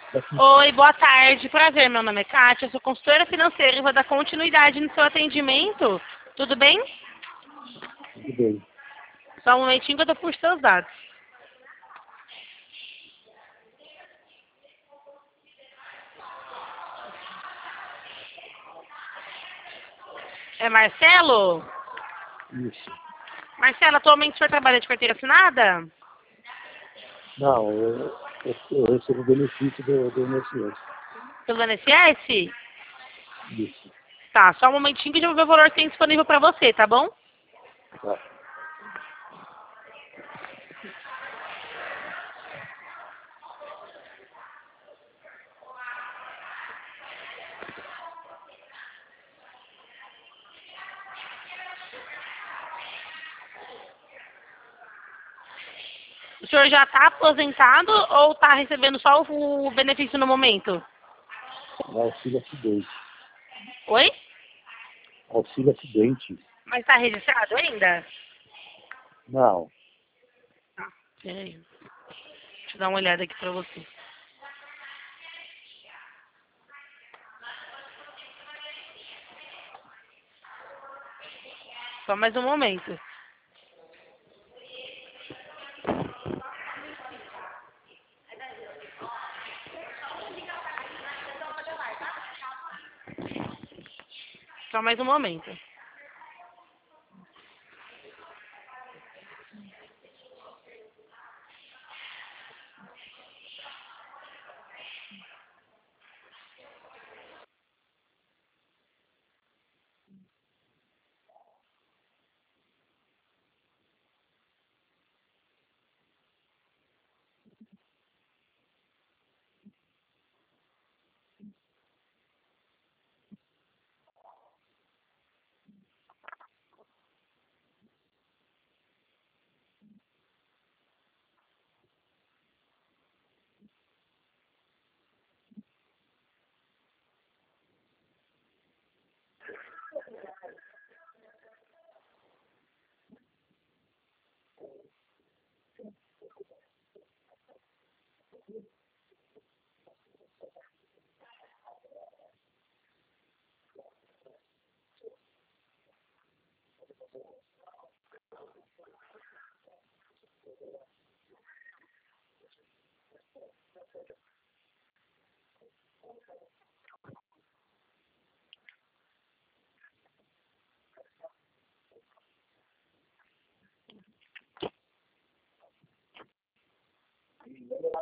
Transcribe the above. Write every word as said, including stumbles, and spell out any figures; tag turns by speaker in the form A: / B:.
A: Daqui,
B: Oi, boa tarde. Prazer, meu nome é Kátia, eu sou consultora financeira e vou dar continuidade no seu atendimento. Tudo bem?
A: tudo bem.
B: Só um momentinho que eu tô puxando seus dados. É Marcelo?
A: Isso.
B: Marcelo, atualmente o senhor trabalha de carteira assinada?
A: Não, eu, eu, eu recebo benefício do, do I N S S.
B: Pelo I N S S?
A: Isso.
B: Tá, só um momentinho que eu já vou ver o valor que tem disponível pra você, tá bom?
A: Tá.
B: O senhor já tá aposentado ou tá recebendo só o benefício no momento?
A: Auxílio acidente.
B: Oi?
A: Auxílio acidente.
B: Mas tá registrado ainda?
A: Não.
B: Tá, peraí. Deixa eu dar uma olhada aqui pra você. Só mais um momento. Só mais um momento.